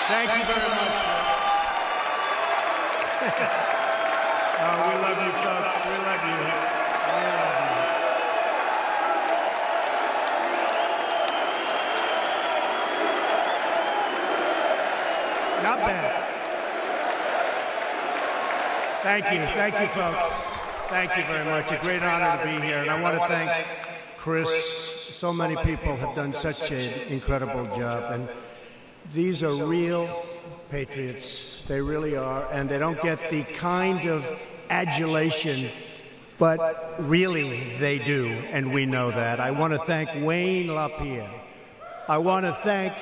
Thank you very much. Oh, we love you, folks. We love you. We love you. Not bad. Thank you, folks. Thank you very much. A great honor to be here, and I want to thank Chris. So many people have done such an incredible job, and these are real patriots. They really are, and they don't get the kind of adulation, but really they do, and we know that. I want to thank Wayne LaPierre. I want to thank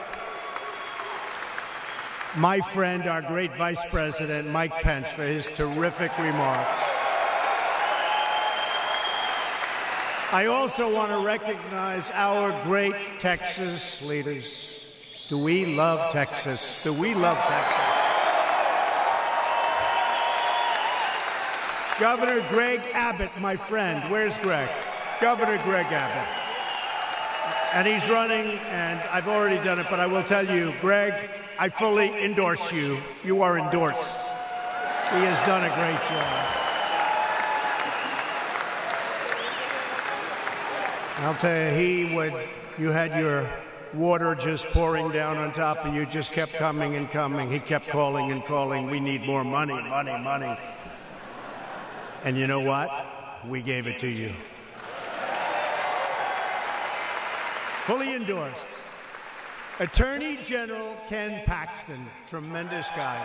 my friend, our great Vice President, Mike Pence, for his terrific remarks. I also want to recognize our great Texas leaders. Do we love Texas? Do we love Texas? Governor Greg Abbott, my friend. Where's Greg? Governor Greg Abbott. And he's running, and I've already done it, but I will tell you, Greg, I fully endorse you. You are endorsed. He has done a great job. I'll tell you, you had your water just pouring down on top of you, just kept coming and coming. He kept calling and calling. We need more money, money, money. And you know what? We gave it to you. Fully endorsed. Attorney General Ken Paxton, tremendous guy.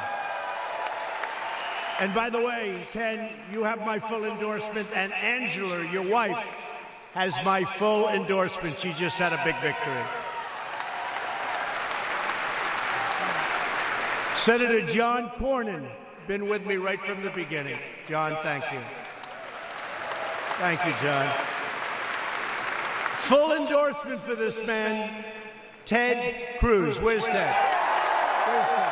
And by the way, Ken, you have my full endorsement, and Angela, your wife, has my full endorsement. She just had a big victory. Senator John Cornyn, been with me right from the beginning. John, thank you. Thank you, John. Full endorsement for this man, Ted Cruz. Where's Ted? Where's Ted?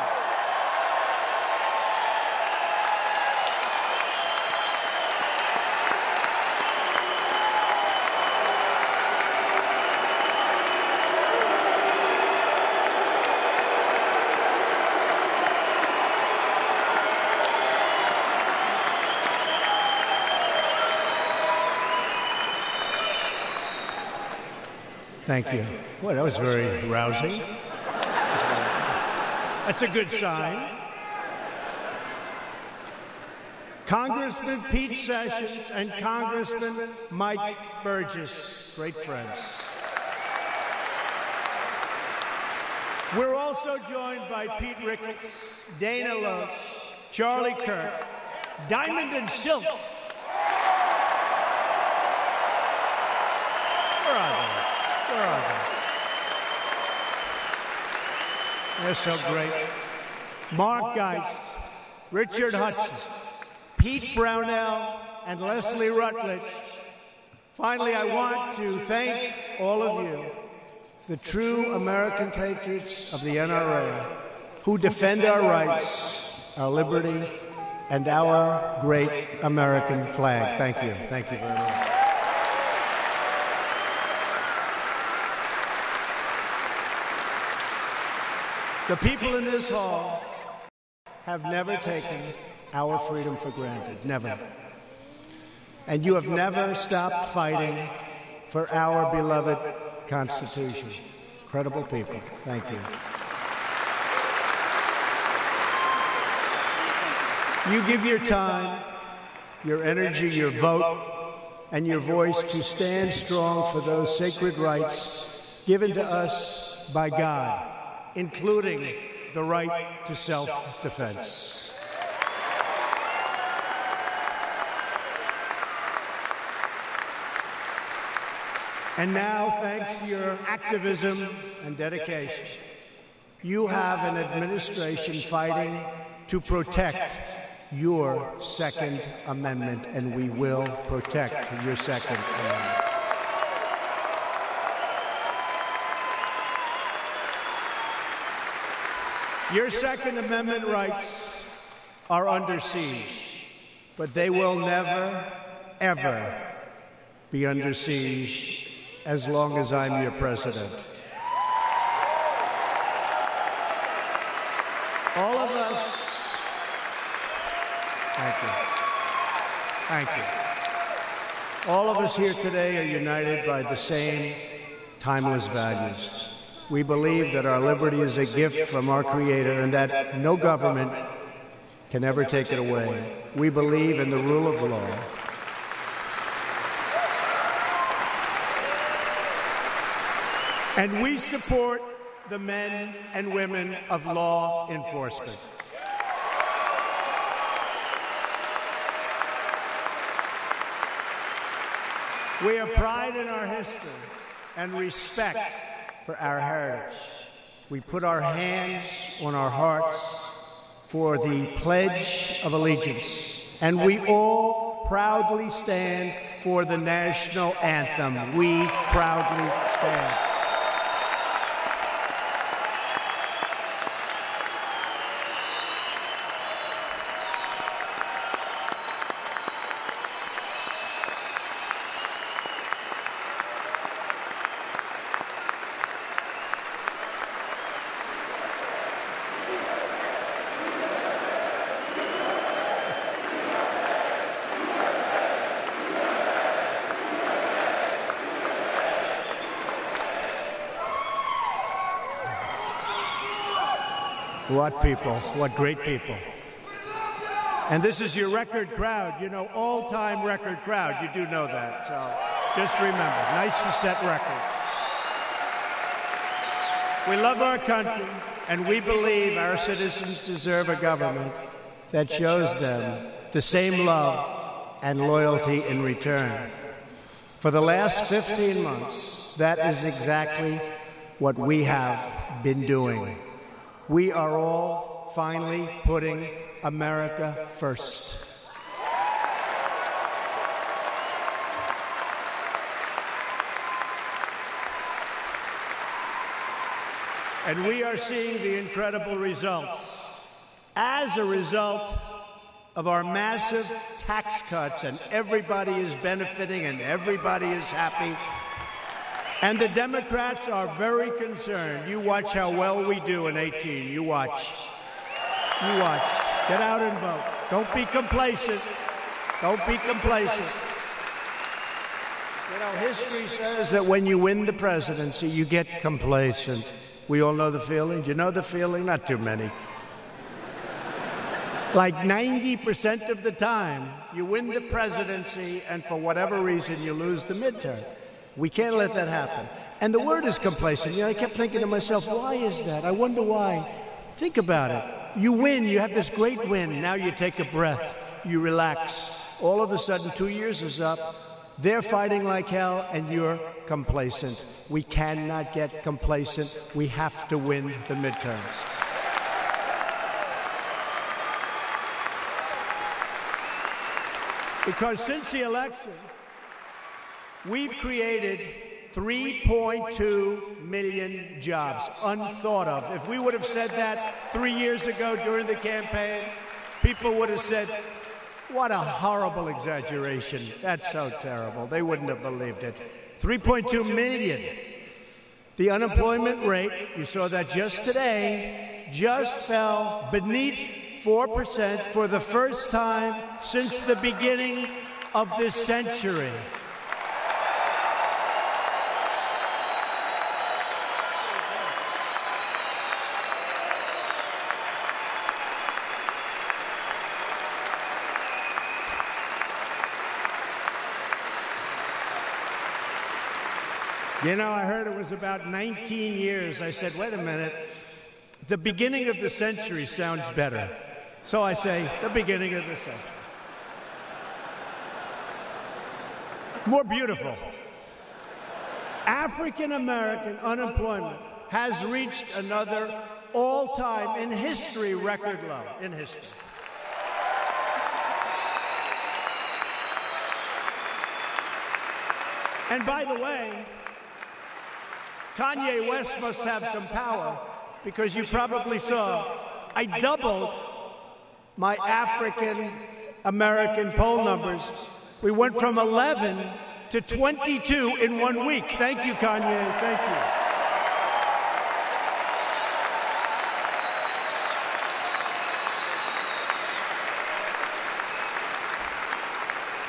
Thank you. Well, that was very rousing. That's a good sign. Congressman Pete Sessions and Congressman Mike Burgess, great friends. We're also joined by Pete Ricketts, Dana Loesch, Charlie Kirk, Diamond and Silk. Where are they? Where are they? They're so great. Mark Geist, Richard Hudson, Pete Brownell, and Leslie Rutledge. Finally, I want to thank all of you, the true American patriots of the NRA, who defend our rights, our liberty, and our great American flag. Thank you. Thank you very much. The people in this hall have never taken our freedom for granted, never. And you have never stopped fighting for our beloved Constitution. Incredible people. Thank you. You give your time, your energy, your vote, and your voice to stand strong for those sacred rights given to us by God, including the right to self-defense. And now, thanks to your activism and dedication, you have an administration fighting to protect your Second Amendment, and we will protect your Second Amendment. Your Second Amendment rights are under siege, but they will never, ever be under siege as long as I'm your president. Thank you. Thank you. All of us here today are united by the same timeless values. We believe that our liberty is a gift from our Creator and that no government can ever take it away. We believe in the rule of law. And we support the men and women of law enforcement. We have pride in our history and respect for our heritage. We put our hands on our hearts for the Pledge of Allegiance, and we all proudly stand for the national anthem. We proudly stand. What people, what great people. And this is your record crowd, you know, all-time record crowd. You do know that, so just remember, nice to set records. We love our country, and we believe our citizens deserve a government that shows them the same love and loyalty in return. For the last 15 months, that is exactly what we have been doing. We are all finally putting America first. And we are seeing the incredible results as a result of our massive tax cuts, and everybody is benefiting and everybody is happy. And the Democrats are very concerned. You watch how well we do in 18. You watch. You watch. Get out and vote. Don't be complacent. Don't be complacent. You know, history says that when you win the presidency, you get complacent. We all know the feeling. Do you know the feeling? Not too many. Like 90% of the time, you win the presidency, and for whatever reason, you lose the midterm. We can't let that happen. And the word is complacent. You know, I kept thinking to myself, why is that? I wonder why. Think about it. You win. You have this great win. Now you take a breath. You relax. All of a sudden, 2 years is up. They're fighting like hell, and you're complacent. We cannot get complacent. We have to win the midterms. Because since the election, we've created 3.2 million jobs, unthought of. If we would have said that 3 years ago during the campaign, people would have said, what a horrible exaggeration. That's so terrible. They wouldn't have believed it. 3.2 million. The unemployment rate, you saw that just today, just fell beneath 4% for the first time since the beginning of this century. You know, I heard it was about 19 years. I said, wait a minute. The beginning of the century sounds better. So I say, the beginning of the century. More beautiful. African American unemployment has reached another all-time in history record low in history. And by the way, Kanye West must have some power, because you probably saw I doubled my African American poll numbers. We went from 11 to 22 in 1 week. Thank you, Kanye. Thank you.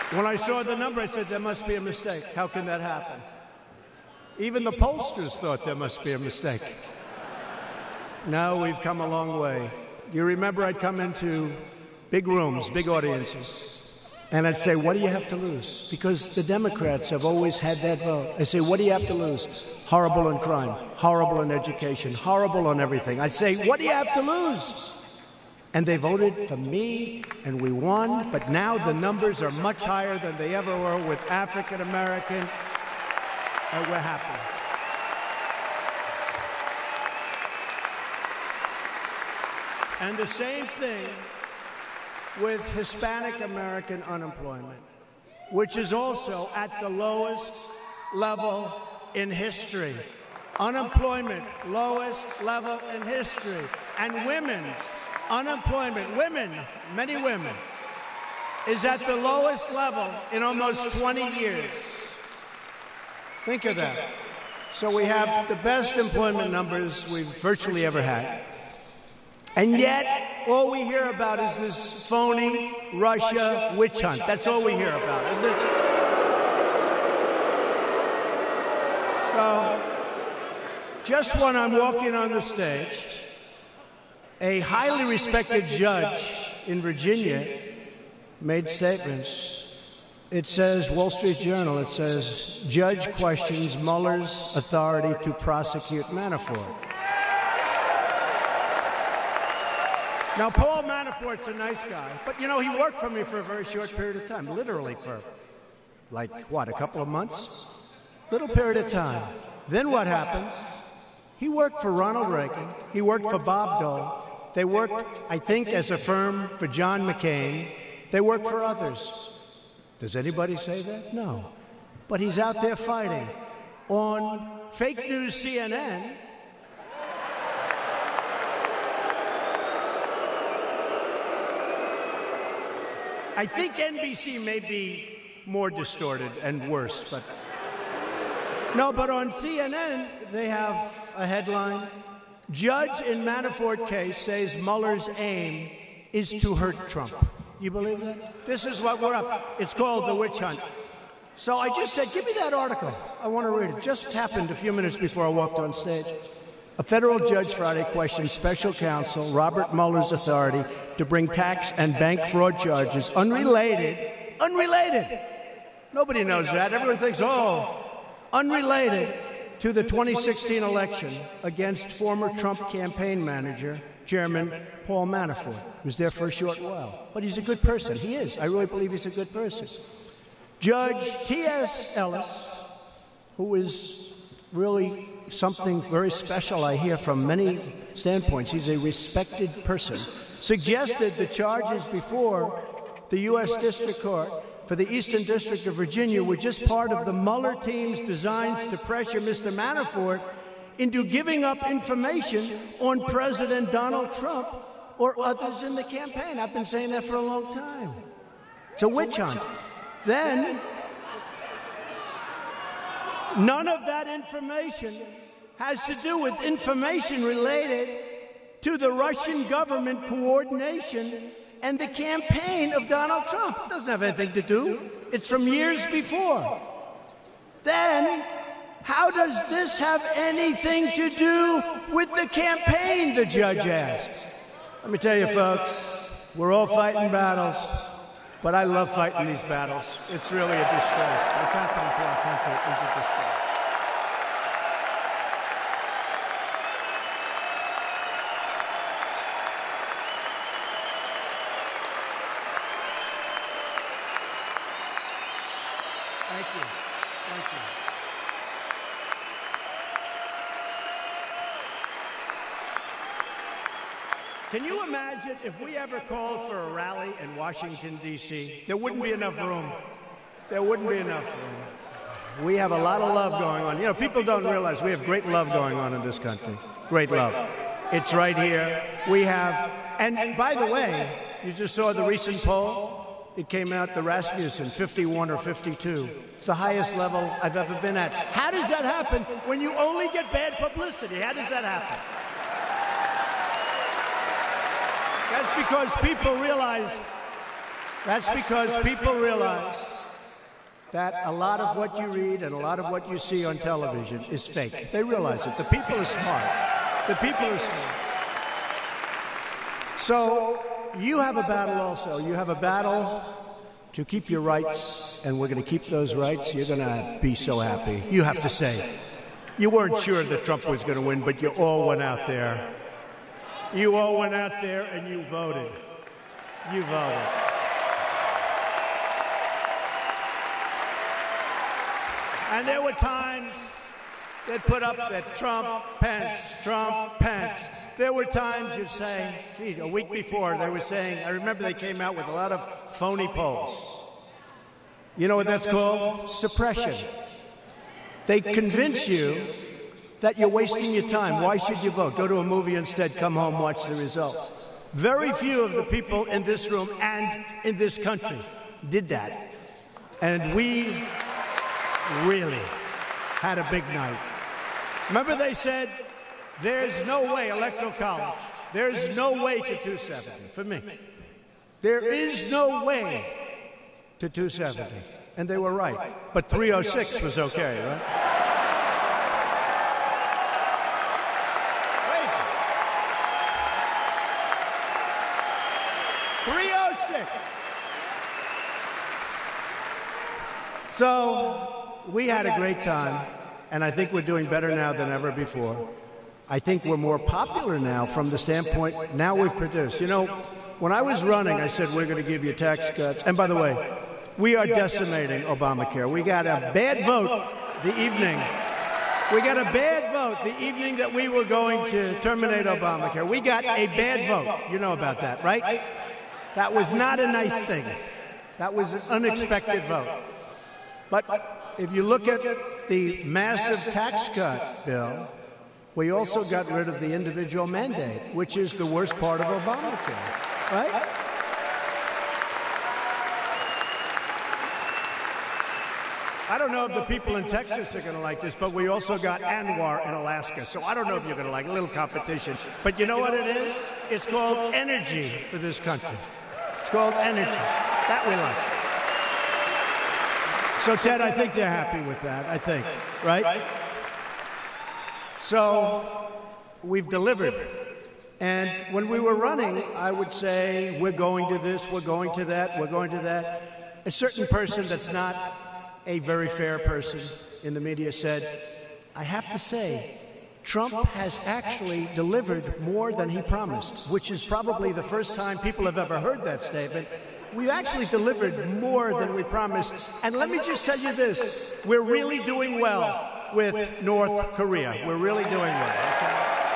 When I saw the number, I said, there must be a mistake. How can that happen? Even the pollsters thought there must be a mistake. Now we've come a long way. You remember I'd come into big rooms, big audiences, and I'd say, what do you have to lose? Because the Democrats have always had that vote. I say, what do you have to lose? Horrible on crime, horrible on education, horrible on everything. I'd say, what do you have to lose? And they voted for me, and we won, but now the numbers are much higher than they ever were with African American, and we're happy. And the same thing with Hispanic American unemployment, which is also at the lowest level in history. Unemployment, lowest level in history. And women's unemployment, many women, is at the lowest level in almost 20 years. Think of that. So we have the best employment numbers we've virtually ever had. And yet, all we hear about is this phony Russia witch hunt. That's all we hear about. So, just when I'm walking on the stage, a highly respected judge in Virginia made statements. It says, Wall Street Journal, it says, judge questions Mueller's authority to prosecute Manafort. Now, Paul Manafort's a nice guy, but, you know, he worked for me for a very short period of time, literally for, like, what, a couple of months? Little period of time. Then what happens? He worked for Ronald Reagan. He worked for Bob Dole. They worked, I think, as a firm for John McCain. They worked for others. Does anybody say that? No. But he's out there fighting. On fake news CNN, I think NBC may be more distorted and worse, but no, but on CNN, they have a headline, Judge in Manafort case says Mueller's aim is to hurt Trump. You believe that? This is what we're up. It's called The Witch Hunt. So I just said, give me that article. I want to read it. Just happened a few minutes before I walked on stage. A federal judge Friday questioned special counsel Robert Mueller's authority to bring tax and bank fraud charges unrelated. Nobody knows that. Everyone thinks, unrelated to the 2016 election against former Trump campaign manager, Chairman Paul Manafort, who was there for a short while. But he's a good person. He is. I really believe he's a good person. Judge T.S. Ellis, who is really something very special, I hear, from many standpoints. He's a respected person. Suggested the charges before the U.S. District Court for the Eastern District of Virginia were just part of the Mueller team's designs to pressure Mr. Manafort into giving up information on President Donald Trump or others in the campaign. I've been saying that for a long time. It's a witch hunt. Then, none of that information has to do with information related to the Russian government coordination and the campaign of Donald Trump. It doesn't have anything to do. It's from years before. Then, how does this have anything to do with the campaign, the judge asked. Let me tell you, folks, we're all fighting battles, but I love fighting these battles. It's really a disgrace. What's happening to our country is a disgrace. Thank you. Thank you. Can you imagine if we ever called for a rally in Washington, D.C.? There wouldn't be enough room. There wouldn't be enough room. We have a lot of love going on. You know, people don't realize we have great love going on in this country. Great love. It's right here. We have, and by the way, you just saw the recent poll. It came out, the Rasmussen, 51 or 52. It's the highest level I've ever been at. How does that happen when you only get bad publicity? How does that happen? That's because people realize that a lot of what you read and a lot of what you see on television is fake. They realize it. The people are smart. The people are smart. So you have a battle also. You have a battle to keep your rights, and we're going to keep those rights. You're going to be so happy. You have to say, you weren't sure that Trump was going to win, but you all went out there. You all went out there and you voted. You voted. And there were times they'd put up that Trump, Pence, Trump, Pence. There were times you'd say, geez, a week before they were saying, I remember they came out with a lot of phony polls. You know what that's called? Suppression. They convince you that you're wasting your time. Why should you vote? Go to a movie instead, come home, watch the results. Very few of the people in this room and in this country did that. And we really had a big night. Remember they said, there's no way, Electoral College, there's no way to 270, for me. There is no way to 270. And they were right. But 306 was okay, right? 306. So we had a great time, and I think we're doing better now than ever before. I think we're more popular now from the standpoint, now we've produced. You know, when I was running, I said we're going to give you tax cuts. And by the way, we are decimating Obamacare. We got a bad vote the evening. We got a bad vote the evening that we were going to terminate Obamacare. We got a bad vote. You know about that, right? That was not a nice thing. That was an unexpected vote. But if you look at the massive tax cut bill, we also got rid of the individual mandate, which is the worst part of Obamacare, right? I don't know if the people in Texas are going to like this, but we also got ANWR in Alaska. So I don't know if you're going to like a little competition. But you know what it is? It's called energy for this country. It's called energy. That we like. So, Ted, I think they're happy with that, I think, right? So we've delivered. And when we were running, I would say, we're going to this, we're going to that, we're going to that. A certain person that's not a very fair person in the media said, I have to say, Trump has actually delivered more than he promised, which is probably the first time people have ever heard that statement. We've actually delivered more than we promised. And let me just tell you this, we're really doing well with North Korea. We're really doing well. Okay?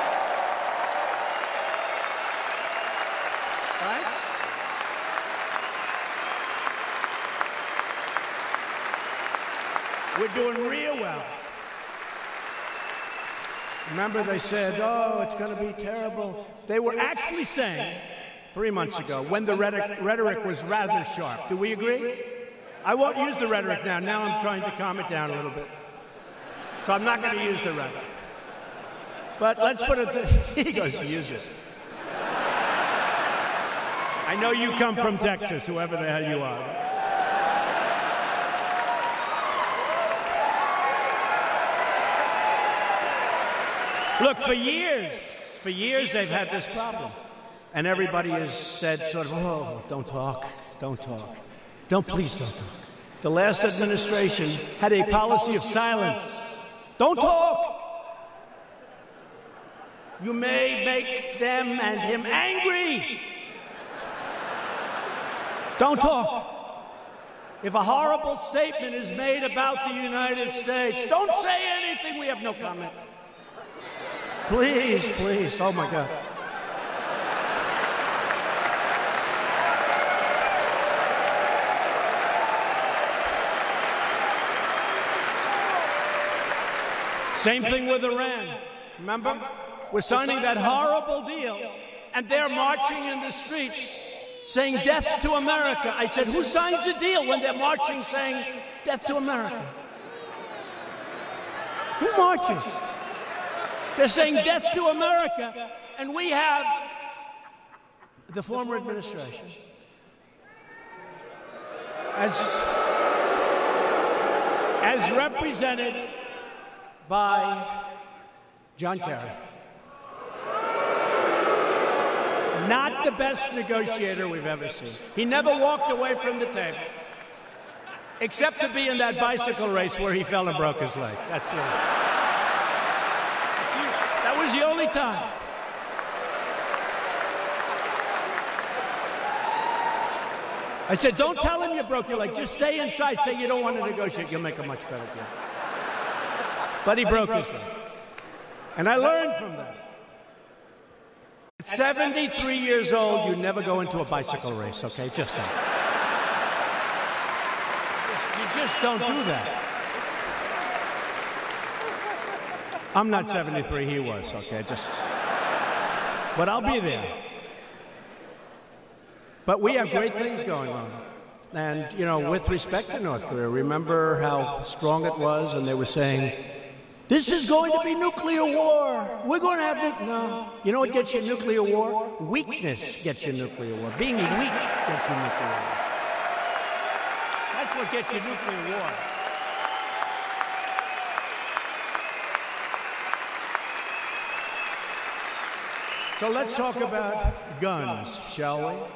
Right? We're doing real well. Remember they said, oh, it's going to be terrible. They were actually saying 3 months ago, when the rhetoric was rather sharp. Do we agree? I won't use the rhetoric now. Now I'm trying to calm it down a little bit. So I'm not going to use the rhetoric. But let's put it he goes to use it. I know you come from Texas, whoever the hell you are. Look, for years they've had this problem. And everybody has said sort of, oh, don't talk. Please don't talk. The last administration had a policy of silence. Don't talk. You may make them and him angry. Don't talk. If a horrible statement is made about the United States, don't say anything. We have no comment. Please. Oh, my God. Same thing with Iran. Remember? We're signing that horrible deal, and they're marching in the streets saying death to America. I said, who signs a deal when they're marching saying death to America? Who marches? They're saying death to America, and we have the former administration as as represented by John Kerry. Not the best negotiator we've ever seen. He never walked away from the table, except to be in that bicycle race where he fell and broke his leg. That's it. That was the only time. I said, don't tell him you broke your leg. Just stay inside. Say you don't want to negotiate. You'll make a much better deal. But he broke his leg. And I learned from that. At 73 years old, you never go into a bicycle race, okay? Just don't. You just don't do that. I'm not 73, he was, okay? But I'll be there. But we have great things going on. And, you know, with respect to North Korea, remember how strong it was, and they were saying, this is going to be nuclear war. We're going to have no. You know what gets you nuclear war? Weakness gets you nuclear war. Being weak gets you nuclear war. That's what gets you nuclear war. So let's talk about guns, shall we?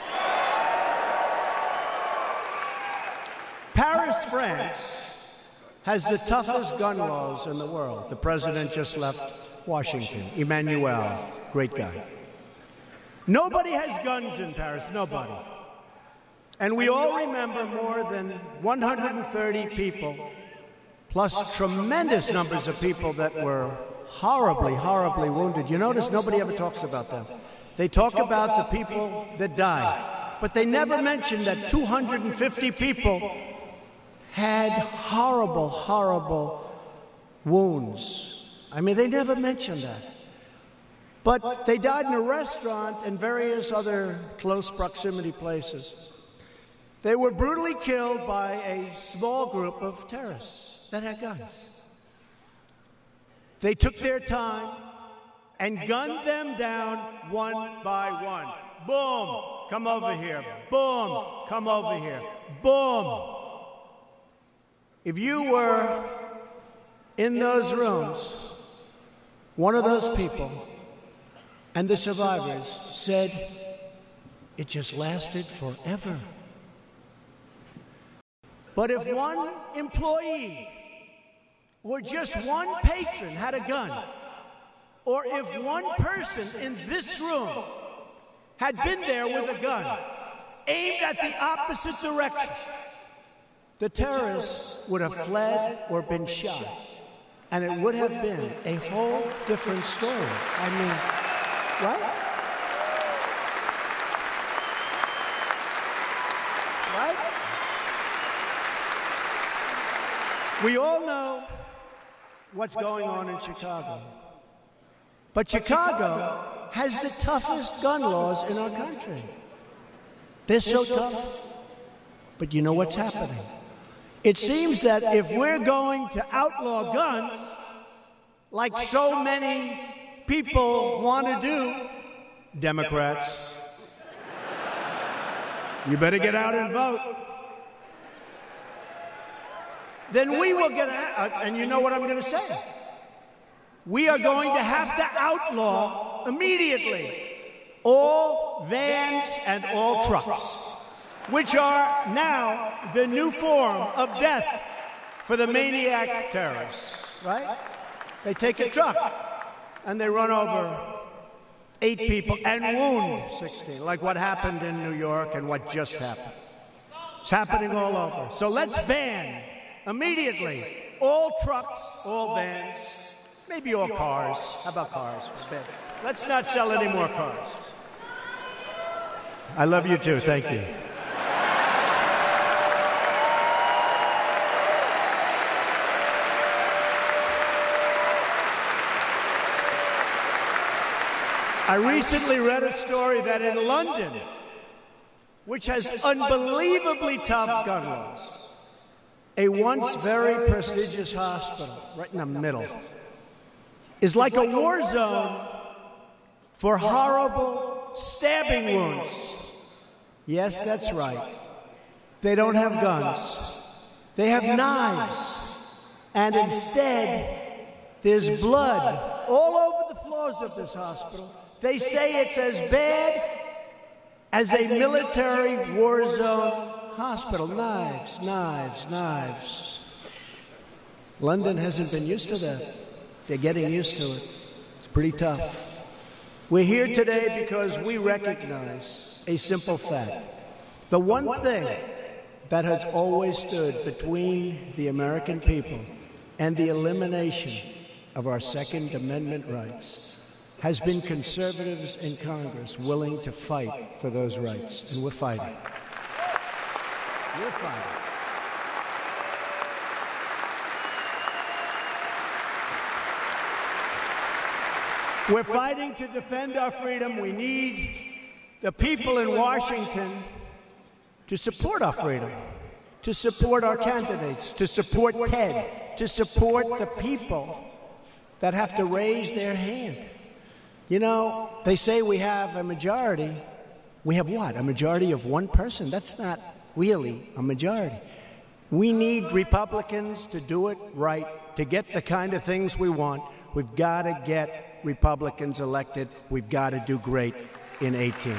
Paris, France has the toughest gun laws in the world. The president just left Washington. Emmanuel, great guy. Nobody has guns in Paris, nobody. And we all remember more than 130 people, plus tremendous numbers of people that were horribly, horribly wounded. You notice nobody ever talks about them. They talk about the people that died, but they never mention that 250 people had horrible, horrible wounds. I mean, they never mentioned that. But they died in a restaurant and various other close proximity places. They were brutally killed by a small group of terrorists that had guns. They took their time and gunned them down one by one. Boom, come over here. Boom, come over here. Boom. If you were in those rooms, one of those people and the survivors said it just lasted forever. But if one employee or just one patron had a gun, or if one person in this room had been there with a gun aimed at the opposite direction, the terrorists would have fled or been shot, and it would have been a whole different story. I mean, right? Right? We all know what's going on in Chicago. But Chicago has the toughest gun laws in our country. They're so tough. But you know what's happening? It seems that if we're going to outlaw guns, like so many people want to do, Democrats, you better get out and vote. Then we will get out, and you know what I'm going to say. We are going to have to outlaw immediately all vans and all trucks, which are now the new form of death for the maniac terrorists, right? They take a truck and they run over 8 people and wound 16, like what happened in New York and what just happened. It's happening all over. So let's ban immediately all trucks, all vans, maybe all cars. How about cars? Let's not sell any more cars. I love you too. Thank you. I recently read a story that in London, which has unbelievably tough gun laws, a once very prestigious hospital, right in the middle, is like a war zone for horrible stabbing wounds. Yes, that's right. They don't have guns. They have knives. And instead, there's blood all over the floors of this hospital. They say it's as bad as a military war zone hospital. Knives, knives, knives. London hasn't been used to that. They're getting used to it. It's pretty tough. We're here today because we recognize a simple fact. The one thing that has always stood between the American people and the elimination of our Second Amendment rights has been conservatives in Congress willing to fight for those rights. And we're fighting. We're fighting. We're fighting to defend our freedom. We need the people in Washington to support our freedom, to support our candidates, to support Ted, to support the people that have to raise their hand. You know, they say we have a majority. We have what? A majority of one person? That's not really a majority. We need Republicans to do it right, to get the kind of things we want. We've got to get Republicans elected. We've got to do great in 2018.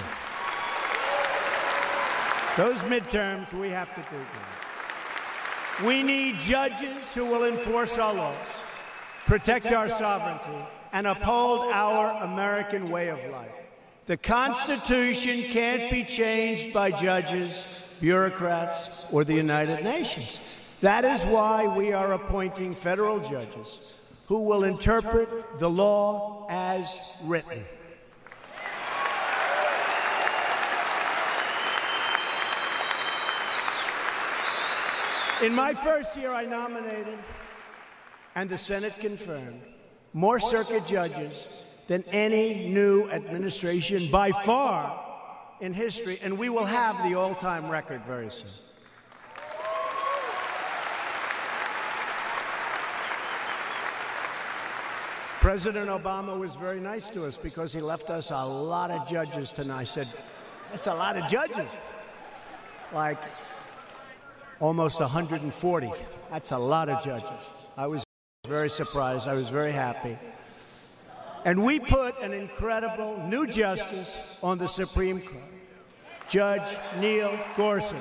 Those midterms, we have to do good. We need judges who will enforce our laws, protect our sovereignty, and uphold our American way of life. The Constitution can't be changed by judges, bureaucrats, or the United Nations. That is why we are appointing federal judges who will interpret the law as written. In my first year, I nominated, and the Senate confirmed, more circuit judges than any new administration by far in history, and we will have the all-time record very soon. President Obama was very nice to us because he left us a lot of judges tonight. I said, that's a lot of judges. Like almost 140. That's a lot of judges. I was very surprised. I was very happy. And we put an incredible new justice on the Supreme Court, Judge Neil Gorsuch.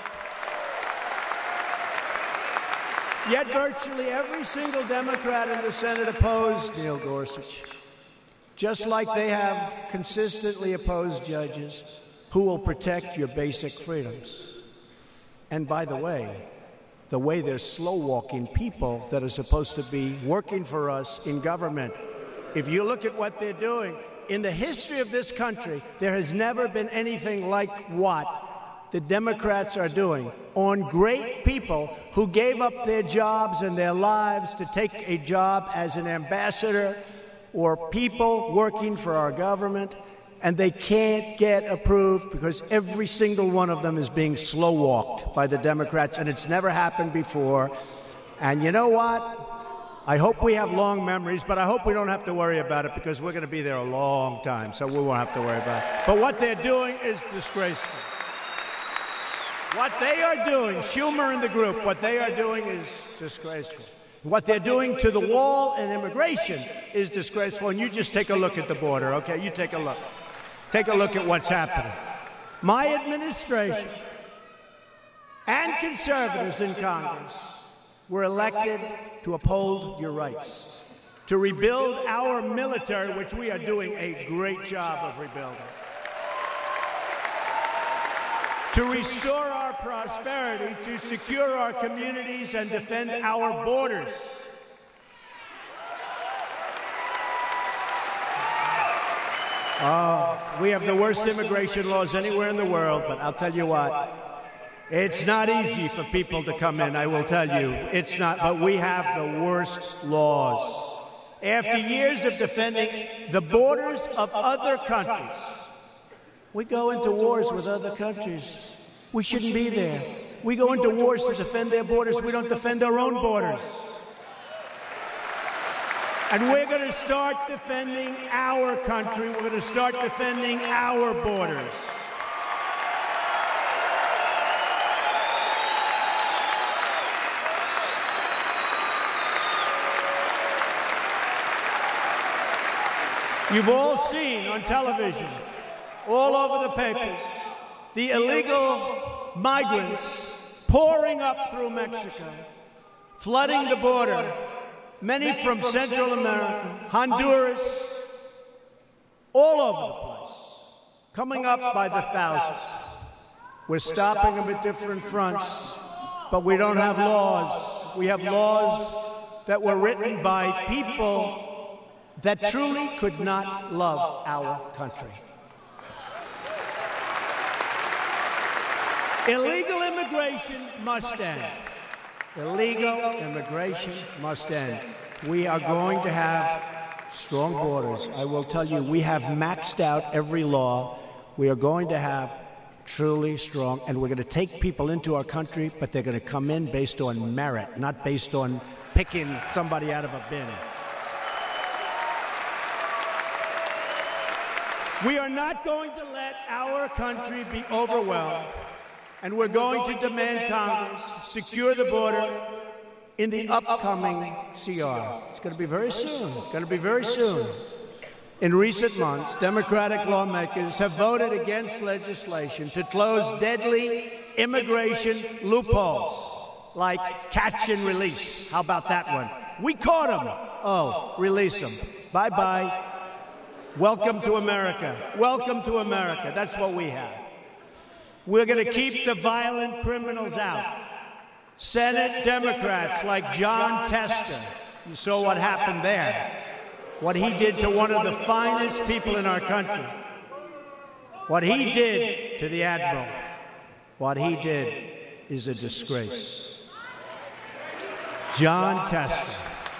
Yet virtually every single Democrat in the Senate opposed Neil Gorsuch, just like they have consistently opposed judges who will protect your basic freedoms. And by the way they're slow-walking people that are supposed to be working for us in government. If you look at what they're doing, in the history of this country, there has never been anything like what the Democrats are doing on great people who gave up their jobs and their lives to take a job as an ambassador or people working for our government, and they can't get approved because every single one of them is being slow-walked by the Democrats, and it's never happened before. And you know what? I hope we have long memories, but I hope we don't have to worry about it because we're going to be there a long time, so we won't have to worry about it. But what they're doing is disgraceful. What they are doing, Schumer and the group, what they are doing is disgraceful. What they're doing to the wall and immigration is disgraceful. And you just take a look at the border, okay? You take a look. Take a look at what's happening. My administration and conservatives in Congress were elected to uphold your rights, to rebuild our military, which we are doing a great job of rebuilding, to restore our prosperity, to secure our communities and defend our borders. We have the worst immigration laws anywhere in the world, but I'll tell you what, it's not easy for people to come in, I will tell you. It's not, but we have the worst laws. After years of defending the borders of other countries, we go into wars with other countries. We shouldn't be there. We go into wars to defend their borders. We don't defend our own borders. And we're going to start defending our country. We're going to start defending our borders. You've all seen on television, all over the papers, the illegal migrants pouring up through Mexico, flooding the border, many from Central America, Honduras, all over the place, coming up by the thousands. We're stopping them at different fronts, but we don't have laws. We have laws that were written by people that truly could not love our country. Illegal immigration must end. Illegal immigration must end. We are going to have strong borders. I will tell you, we have maxed out every law. We are going to have truly strong, and we're going to take people into our country, but they're going to come in based on merit, not based on picking somebody out of a bin. We are not going to let our country be overwhelmed, and we're going to demand Congress secure the border in the upcoming CR. It's going to be very soon. It's going to be very soon. In recent months, Democratic lawmakers have voted against legislation to close deadly immigration loopholes, like catch and release. How about that one? We caught them. Oh, release them. Bye-bye. Welcome to America. Welcome to America. That's what we have. We're going to keep the violent criminals out. Senate Democrats like Jon Tester, you saw what happened there. What he did to one of the finest people in our country. What he did to the Admiral. What he did is a disgrace. Jon Tester.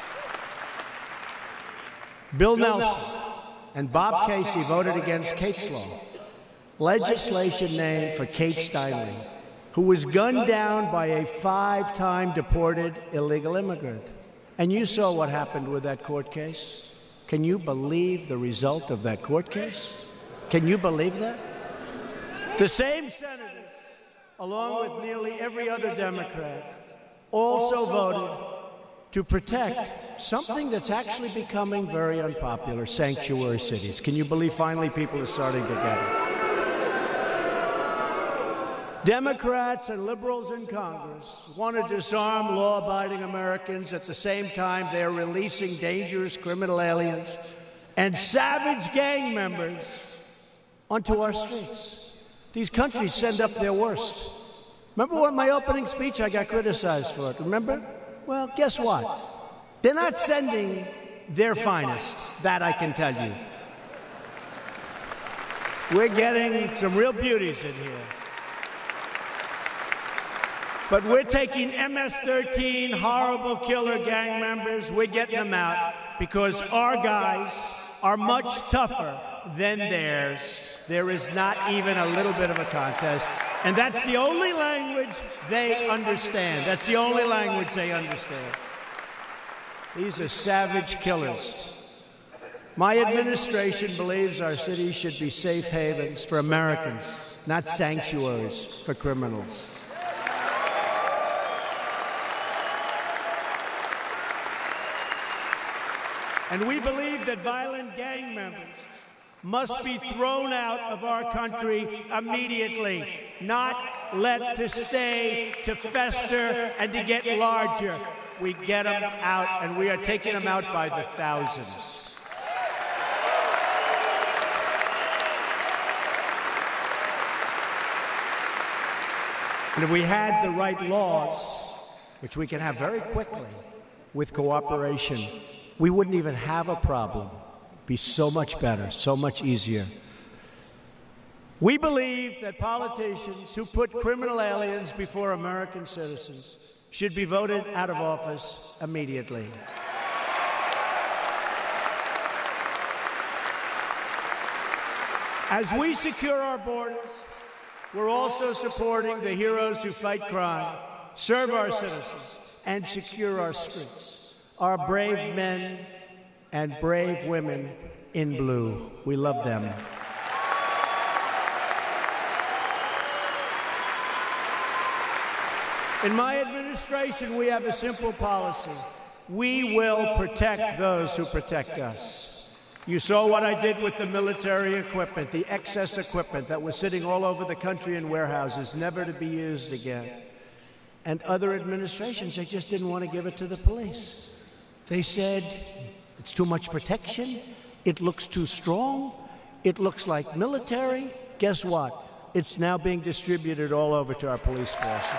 Bill Nelson and Bob Casey voted against Kate's Law, legislation named for Kate Steinle, who was gunned down by a 5-time deported illegal immigrant. And you saw what happened with that court case. Can you believe the result of that court case? Can you believe that? The same senators, along with nearly every other Democrat, also voted to protect something that's actually becoming very unpopular, sanctuary cities. Can you believe finally people are starting to get it? Democrats and liberals in Congress want to disarm law-abiding Americans. At the same time, they're releasing dangerous criminal aliens and savage gang members onto our streets. These countries send up their worst. Remember what my opening speech, I got criticized for it, remember? Well, guess what? They're not sending their finest, that I can tell you. We're getting some real beauties in here. But we're taking MS-13 horrible killer gang members, we're getting them out because our guys are much tougher than theirs. There is not even a little bit of a contest. And that's the only language they understand. That's the only language they understand. These are savage killers. My administration believes our cities should be safe havens for Americans, not sanctuaries for criminals. And we believe that violent gang members must be thrown out of our country immediately, not let to stay, to fester, and to get larger. We get them out, and we are taking them out by the thousands. And if we had the right laws, which we can have very quickly with cooperation, we wouldn't even have a problem. It'd be so much better, so much easier. We believe that politicians who put criminal aliens before American citizens should be voted out of office immediately. As we secure our borders, we're also supporting the heroes who fight crime, serve our citizens, and secure our streets. Our brave men and brave women in blue. We love them. In my administration, we have a simple policy. We will protect those who protect us. You saw what I did with the military equipment, the excess equipment that was sitting all over the country in warehouses, never to be used again. And other administrations, they just didn't want to give it to the police. They said, it's too much protection, it looks too strong, it looks like military. Guess what? It's now being distributed all over to our police forces.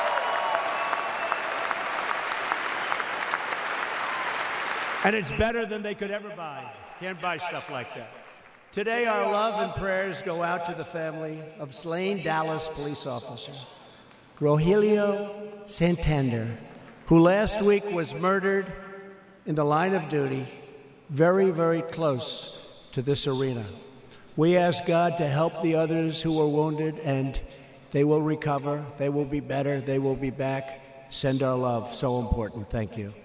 And it's better than they could ever buy. Can't buy stuff like that. Today, our love and prayers go out to the family of slain Dallas police officer, Rogelio Santander, who last week was murdered in the line of duty, very, very close to this arena. We ask God to help the others who were wounded, and they will recover, they will be better, they will be back. Send our love. So important. Thank you.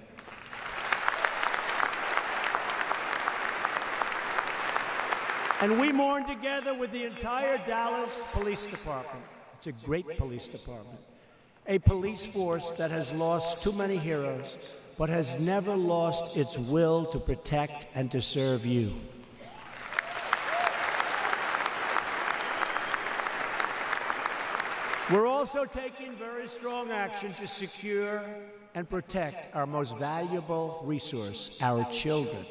And we mourn together with the entire Dallas Police Department. It's a great police department. A police force that has lost too many heroes, but has never lost its will to protect and to serve you. We're also taking very strong action to secure and protect our most valuable resource, our children.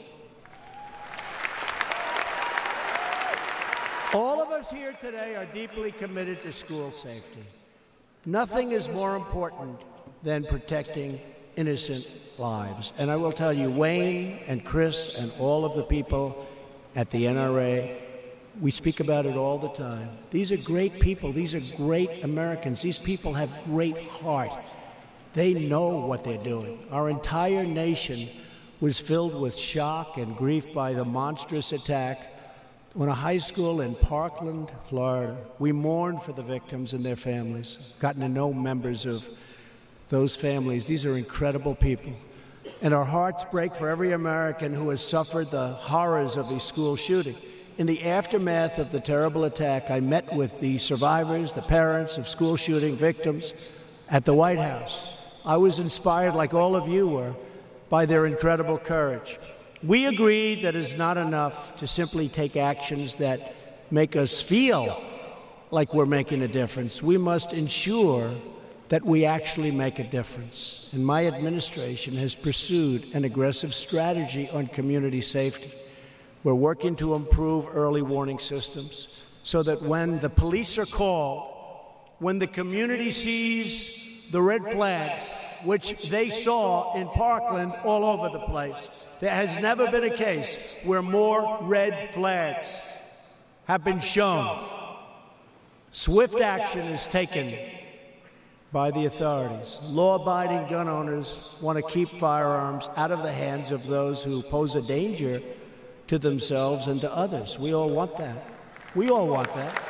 All of us here today are deeply committed to school safety. Nothing is more important than protecting innocent lives. And I will tell you, Wayne and Chris and all of the people at the NRA, we speak about it all the time. These are great people. These are great Americans. These people have great heart. They know what they're doing. Our entire nation was filled with shock and grief by the monstrous attack when a high school in Parkland, Florida, we mourned for the victims and their families, gotten to know members of those families. These are incredible people. And our hearts break for every American who has suffered the horrors of these school shootings. In the aftermath of the terrible attack, I met with the survivors, the parents of school shooting victims at the White House. I was inspired, like all of you were, by their incredible courage. We agreed that it's not enough to simply take actions that make us feel like we're making a difference. We must ensure that we actually make a difference. And my administration has pursued an aggressive strategy on community safety. We're working to improve early warning systems so that when the police are called, when the community sees the red flags, which they saw in Parkland all over the place, there has never been a case where more red flags have been shown. Swift action is taken by the authorities. Law-abiding gun owners want to keep firearms out of the hands of those who pose a danger to themselves and to others. We all want that. We all want that.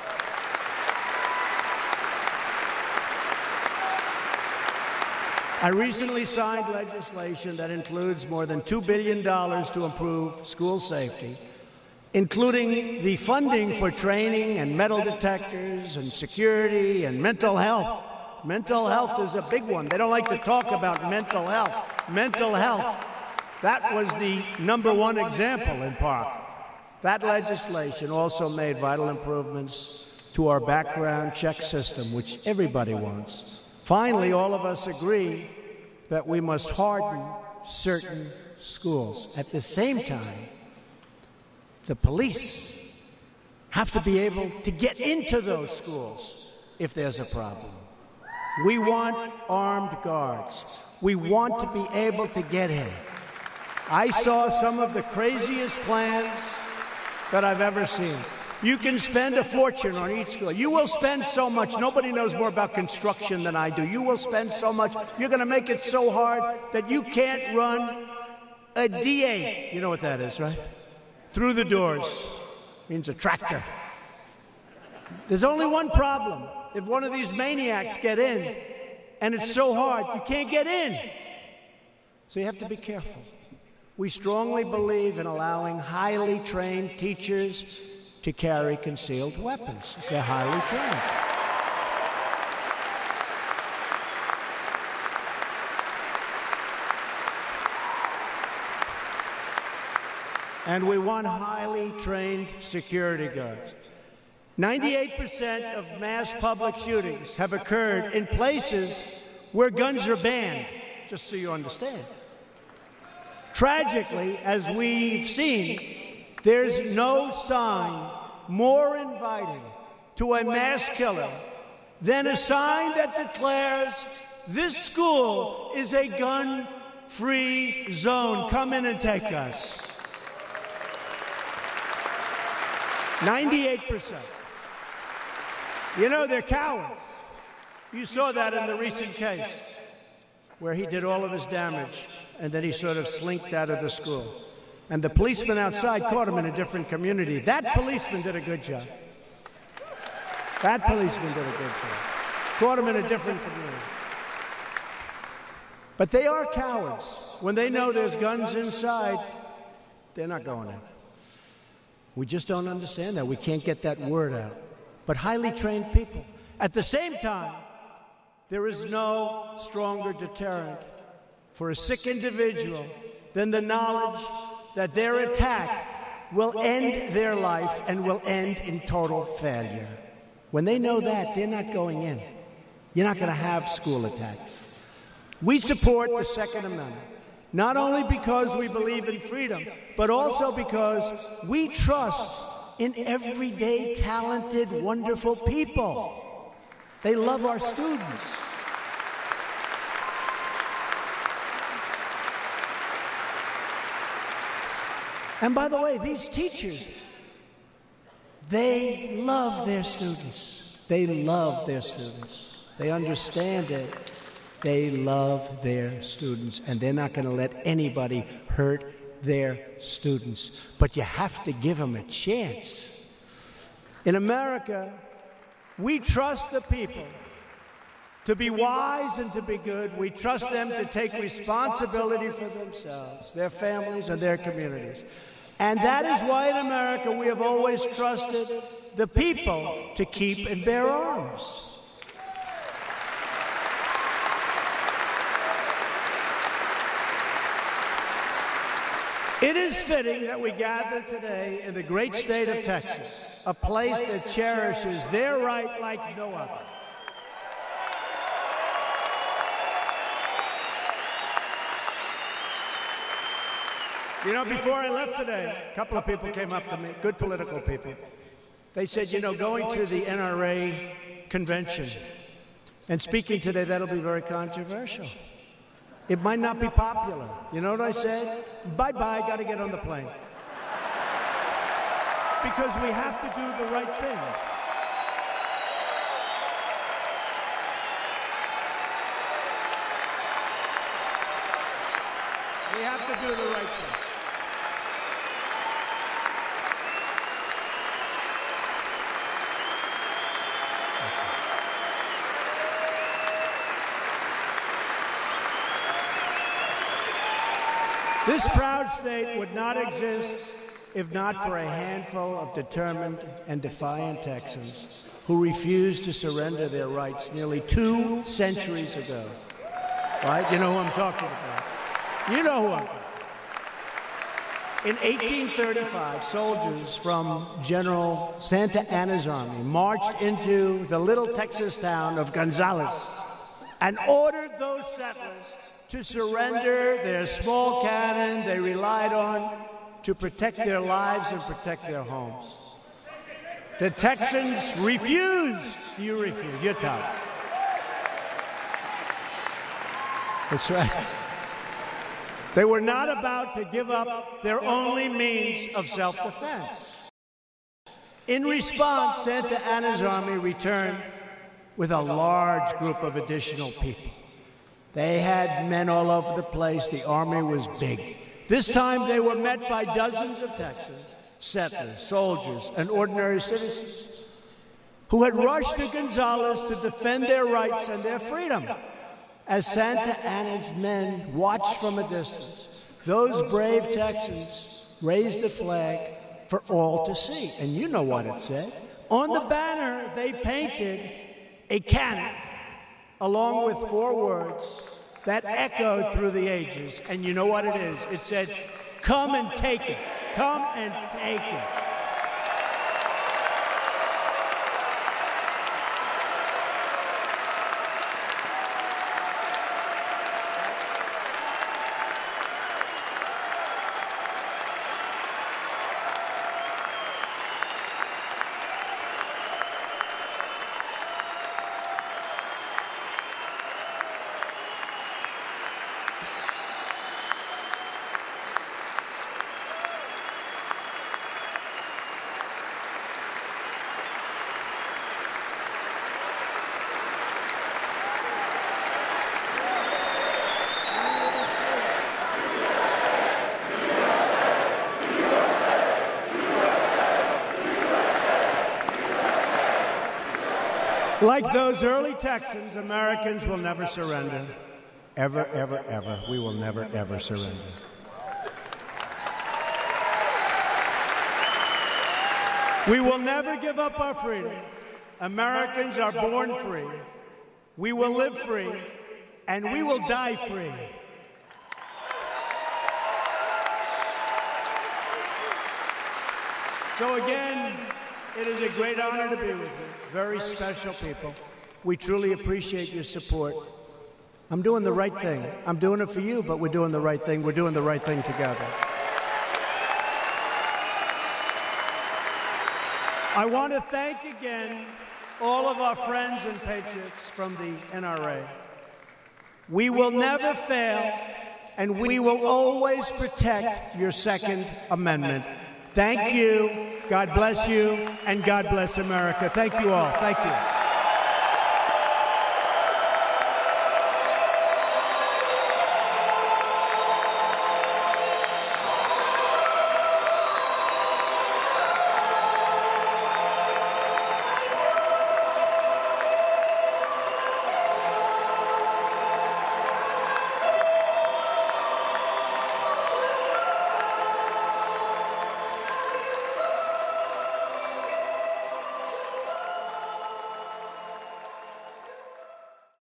I recently signed legislation that includes more than $2 billion to improve school safety, including the funding for training and metal detectors and security and mental health. Mental health is a big one. They don't like to talk about mental health. Mental health, that was the #1 example in Park. That legislation also made vital improvements to our background check system, which everybody wants. Finally, all of us agree that we must harden certain schools. At the same time, the police have to be able to get into those schools if there's a problem. We want armed guards. We want to be able to get in. I saw some of the craziest plans that I've ever seen. You can spend a fortune on each school. You will spend so much. Nobody knows more about construction than I do. You will spend so much. You're going to make it so hard that you can't run a D8. You know what that is, right? Through the doors. Means a tractor. There's only one problem. If one of these maniacs get in, and it's so hard, you can't get in. So you have to be careful. We strongly believe in allowing highly trained teachers to carry concealed weapons. They're highly trained. and we want highly trained security guards. 98% of mass public shootings have occurred in places where guns are banned, just so you understand. Tragically, as we've seen, there's no sign more inviting to a mass killer than a sign that declares this school is a gun-free zone. Come in and take us. 98%. You know, they're cowards. You saw that in the recent case where he did all of his damage and then he sort of slinked out of the school. And the policeman outside caught him in a different community. That policeman did a good job. That policeman did a good job. Caught him in a different community. But they are cowards. When they know there's guns inside, they're not going in. We just don't understand that. We can't get that word out. But highly trained people. At the same time, there is no stronger deterrent for a sick individual than the knowledge that their attack will end their life and will end in total failure. When they know that, they're not going in. You're not going to have school attacks. We support the Second Amendment, not only because we believe in freedom, but also because we trust in everyday, talented, wonderful people. They love our students. And by the way, these teachers, they love their students. They love their students. They understand it. They love their students, and they're not going to let anybody hurt their students. But you have to give them a chance. In America, we trust the people to be wise and to be good. We trust them to take responsibility for themselves, their families, and their communities. And that is why in America we have always trusted the people to keep and bear arms. It is fitting that we gather today in the great state of Texas, a place that cherishes their right like no other. You know, before I left today, a couple of people came up to me, good political people. They said, you know, going to the NRA convention and speaking today, that'll be very controversial. It might not be popular. You know what I said? Bye-bye, got to get on the plane. Because we have to do the right thing. We have to do the right thing. This proud state would not exist if not for a handful of determined and defiant Texans who refused to surrender their rights nearly 2 centuries ago. Right? You know who I'm talking about. You know who I'm talking about. In 1835, soldiers from General Santa Anna's army marched into the little Texas town of Gonzales and ordered those settlers to surrender their small cannon they relied on to protect their lives and protect their homes. The Texans refused. You refused. You're tough. That's right. They were not about to give up their only means of self-defense. In response, Santa Anna's army returned with a large group of additional people. They had men all over the place. The army was big. This time they were met by dozens of Texans, settlers, soldiers, and ordinary citizens who had rushed to Gonzales to defend their rights and their freedom. As Santa Anna's men watched from a distance, those brave Texans raised a flag for all to see. And you know what it said. On the banner, they painted a cannon along with 4 words that echoed through the ages. And you know what it is? It said, "Come and take it." Come and take it. Like those early Texans, Americans will never surrender. Ever, ever, ever. We will never, ever surrender. We will never give up our freedom. Americans are born free. We will live free, and we will die free. So again, it is a great honor to be with you. Very special people. We truly appreciate your support. I'm doing the right thing. I'm doing it for you, but we're doing the right thing. We're doing the right thing together. I want to thank again all of our friends and patriots from the NRA. We will never fail, and we will always protect your Second Amendment. Thank you. God bless you, and God bless America. Thank you all. Thank you.